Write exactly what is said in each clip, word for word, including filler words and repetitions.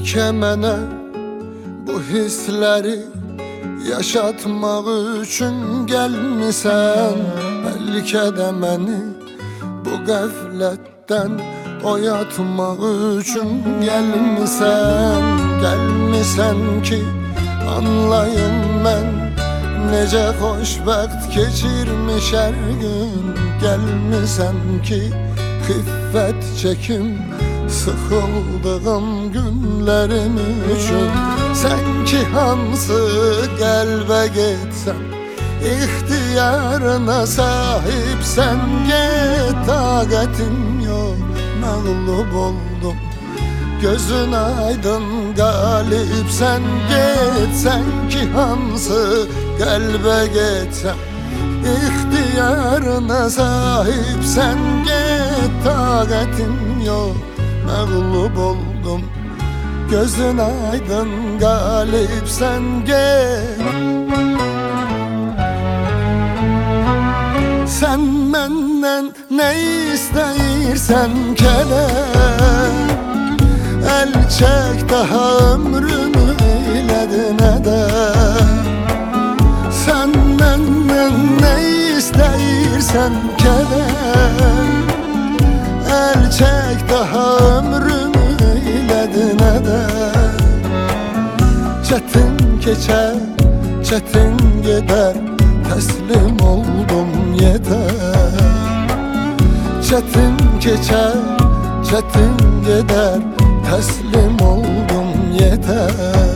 Bəlkə mənə bu hissləri yaşatmaq üçün gəlmisən. Bəlkə də məni bu qəflətdən oyatmaq üçün gəlmisən. Gəlmisən ki anlayım mən necə xoşbəxt keçirmiş hər gün. Gəlmisən ki xiffət çəkim sıxıldığım günlərim üçün. Sən ki hansı qəlbə getsən ixtiyarına sahibsən. Get, taqətim yox, məğlub oldum, gözün aydın qalibsən. Get, sən ki hansı qəlbə getsən ixtiyarına sahibsən. Get, taqətim yox, məğlub oldum, gözün aydın qalibsən. Get, sən məndən nə istəyirsən kədər, əl çək daha ömrümü eylədi nədər. Sən məndən nə istəyirsən kədər, əl çək daha ömrümü eylədi nədər. Çətin keçər, çətin gedər, təslim oldum yetər. Çətin keçər, çətin gedər, təslim oldum yetər.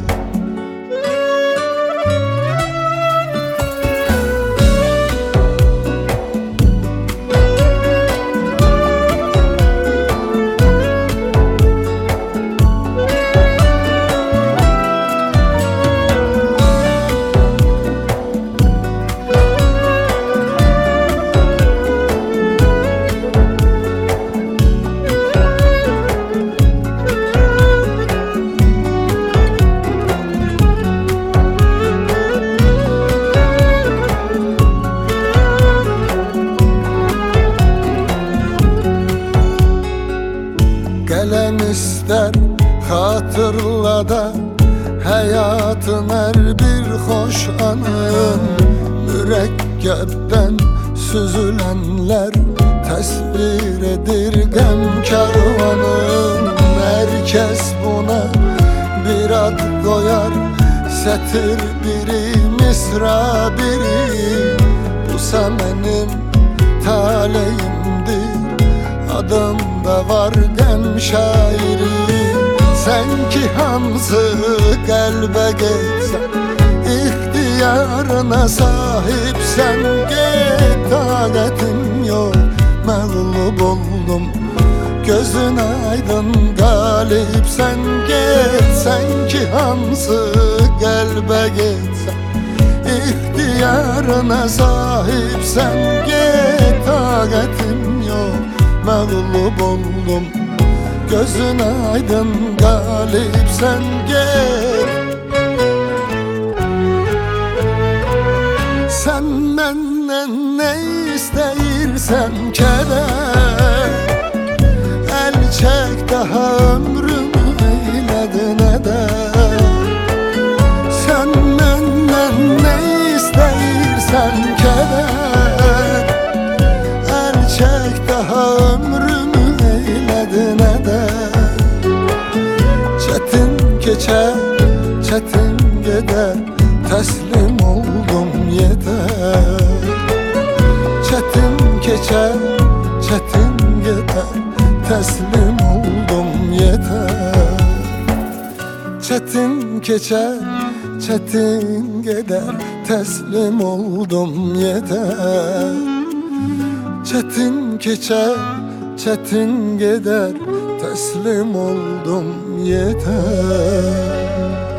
Qələm istər xatırla da həyatın hər bir xoş anın. Mürəkkəbdən süzülənlər təsvir edir qəm karvanın. Hər kəs buna bir ad qoyar, sətir biri, misra biri. Busa mənim taleyimdir, adımda var qəm şairi. Sən ki hansı qəlbə getsən ixtiyarına sahibsən. Get, taqətim yox, məğlub oldum, gözün aydın qalibsən. Get, sən ki hansı qəlbə getsən ixtiyarına sahibsən. Get, taqətim yox, məğlub oldum, gözün aydın qalibsən. Get, sən məndən nə istəyirsən kədər, əl çək daha ömrümü eylədi nədər. Sən məndən nə istəyirsən kədər, əl çək daha ömrümü eylədi nədər. Çətin keçər, çətin gedər, təslim oldum yetər. Çətin keçər, çətin gedər, təslim oldum yetər. Çətin keçər, çətin gedər, təslim oldum yetər. Çətin keçər, çətin gedər, təslim oldum yetər.